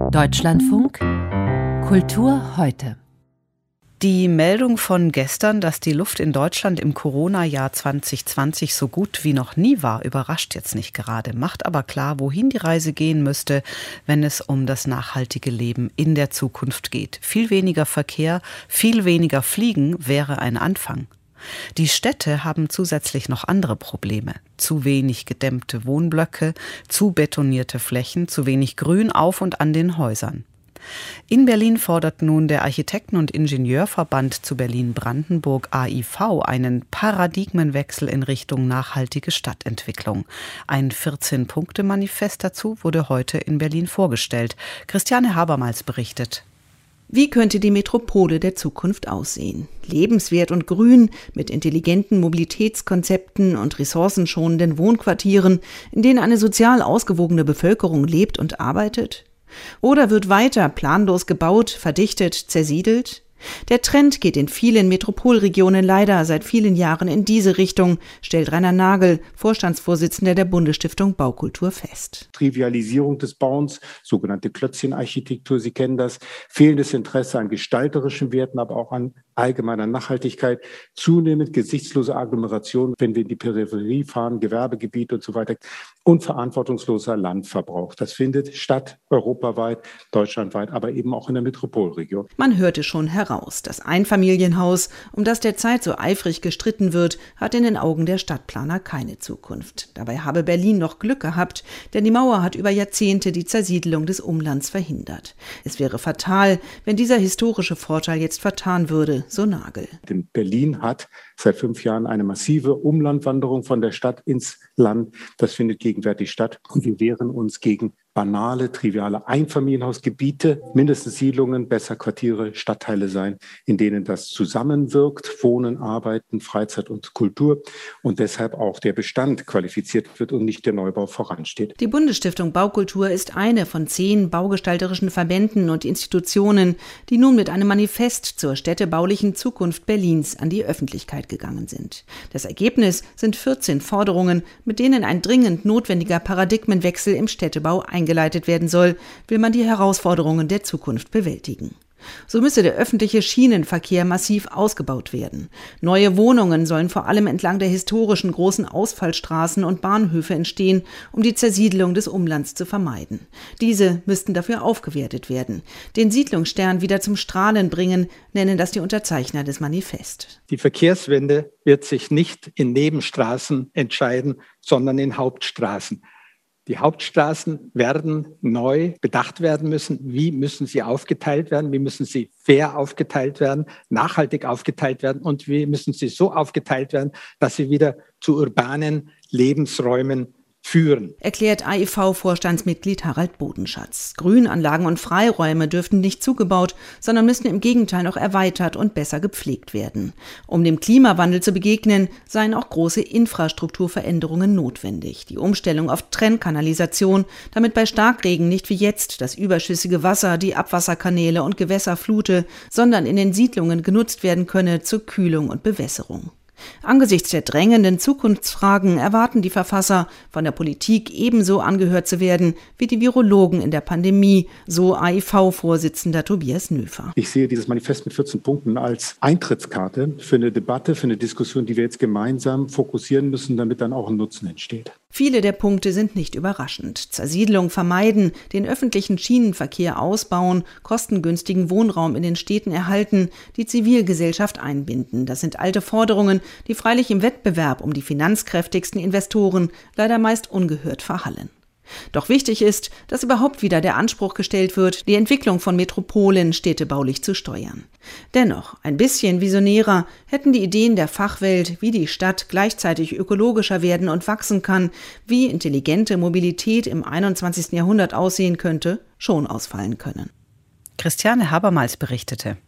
Deutschlandfunk Kultur heute. Die Meldung von gestern, dass die Luft in Deutschland im Corona-Jahr 2020 so gut wie noch nie war, überrascht jetzt nicht gerade, macht aber klar, wohin die Reise gehen müsste, wenn es um das nachhaltige Leben in der Zukunft geht. Viel weniger Verkehr, viel weniger Fliegen wäre ein Anfang. Die Städte haben zusätzlich noch andere Probleme. Zu wenig gedämmte Wohnblöcke, zu betonierte Flächen, zu wenig Grün auf und an den Häusern. In Berlin fordert nun der Architekten- und Ingenieurverband zu Berlin-Brandenburg AIV einen Paradigmenwechsel in Richtung nachhaltige Stadtentwicklung. Ein 14-Punkte-Manifest dazu wurde heute in Berlin vorgestellt. Christiane Habermals berichtet. Wie könnte die Metropole der Zukunft aussehen? Lebenswert und grün, mit intelligenten Mobilitätskonzepten und ressourcenschonenden Wohnquartieren, in denen eine sozial ausgewogene Bevölkerung lebt und arbeitet? Oder wird weiter planlos gebaut, verdichtet, zersiedelt? Der Trend geht in vielen Metropolregionen leider seit vielen Jahren in diese Richtung, stellt Rainer Nagel, Vorstandsvorsitzender der Bundesstiftung Baukultur, fest. Trivialisierung des Bauens, sogenannte Klötzchenarchitektur, Sie kennen das, fehlendes Interesse an gestalterischen Werten, aber auch an allgemeiner Nachhaltigkeit, zunehmend gesichtslose Agglomeration, wenn wir in die Peripherie fahren, Gewerbegebiet und so weiter, und verantwortungsloser Landverbrauch. Das findet statt, europaweit, deutschlandweit, aber eben auch in der Metropolregion. Man hörte schon heraus, das Einfamilienhaus, um das derzeit so eifrig gestritten wird, hat in den Augen der Stadtplaner keine Zukunft. Dabei habe Berlin noch Glück gehabt, denn die Mauer hat über Jahrzehnte die Zersiedelung des Umlands verhindert. Es wäre fatal, wenn dieser historische Vorteil jetzt vertan würde, so Nagel. Denn Berlin hat seit 5 Jahren eine massive Umlandwanderung von der Stadt ins Land. Das findet gegenwärtig statt. Und wir wehren uns gegen banale, triviale Einfamilienhausgebiete, mindestens Siedlungen, besser Quartiere, Stadtteile sein, in denen das zusammenwirkt, Wohnen, Arbeiten, Freizeit und Kultur und deshalb auch der Bestand qualifiziert wird und nicht der Neubau voransteht. Die Bundesstiftung Baukultur ist eine von 10 baugestalterischen Verbänden und Institutionen, die nun mit einem Manifest zur städtebaulichen Zukunft Berlins an die Öffentlichkeit gegangen sind. Das Ergebnis sind 14 Forderungen, mit denen ein dringend notwendiger Paradigmenwechsel im Städtebau eingeleitet werden soll, will man die Herausforderungen der Zukunft bewältigen. So müsse der öffentliche Schienenverkehr massiv ausgebaut werden. Neue Wohnungen sollen vor allem entlang der historischen großen Ausfallstraßen und Bahnhöfe entstehen, um die Zersiedelung des Umlands zu vermeiden. Diese müssten dafür aufgewertet werden. Den Siedlungsstern wieder zum Strahlen bringen, nennen das die Unterzeichner des Manifests. Die Verkehrswende wird sich nicht in Nebenstraßen entscheiden, sondern in Hauptstraßen. Die Hauptstraßen werden neu bedacht werden müssen. Wie müssen sie aufgeteilt werden? Wie müssen sie fair aufgeteilt werden, nachhaltig aufgeteilt werden? Und wie müssen sie so aufgeteilt werden, dass sie wieder zu urbanen Lebensräumen führen? Erklärt AIV-Vorstandsmitglied Harald Bodenschatz. Grünanlagen und Freiräume dürften nicht zugebaut, sondern müssen im Gegenteil noch erweitert und besser gepflegt werden. Um dem Klimawandel zu begegnen, seien auch große Infrastrukturveränderungen notwendig. Die Umstellung auf Trennkanalisation, damit bei Starkregen nicht wie jetzt das überschüssige Wasser die Abwasserkanäle und Gewässer flute, sondern in den Siedlungen genutzt werden könne zur Kühlung und Bewässerung. Angesichts der drängenden Zukunftsfragen erwarten die Verfasser, von der Politik ebenso angehört zu werden wie die Virologen in der Pandemie, so AIV-Vorsitzender Tobias Nöfer. Ich sehe dieses Manifest mit 14 Punkten als Eintrittskarte für eine Debatte, für eine Diskussion, die wir jetzt gemeinsam fokussieren müssen, damit dann auch ein Nutzen entsteht. Viele der Punkte sind nicht überraschend. Zersiedlung vermeiden, den öffentlichen Schienenverkehr ausbauen, kostengünstigen Wohnraum in den Städten erhalten, die Zivilgesellschaft einbinden. Das sind alte Forderungen, die freilich im Wettbewerb um die finanzkräftigsten Investoren leider meist ungehört verhallen. Doch wichtig ist, dass überhaupt wieder der Anspruch gestellt wird, die Entwicklung von Metropolen städtebaulich zu steuern. Dennoch, ein bisschen visionärer hätten die Ideen der Fachwelt, wie die Stadt gleichzeitig ökologischer werden und wachsen kann, wie intelligente Mobilität im 21. Jahrhundert aussehen könnte, schon ausfallen können. Christiane Habermals berichtete.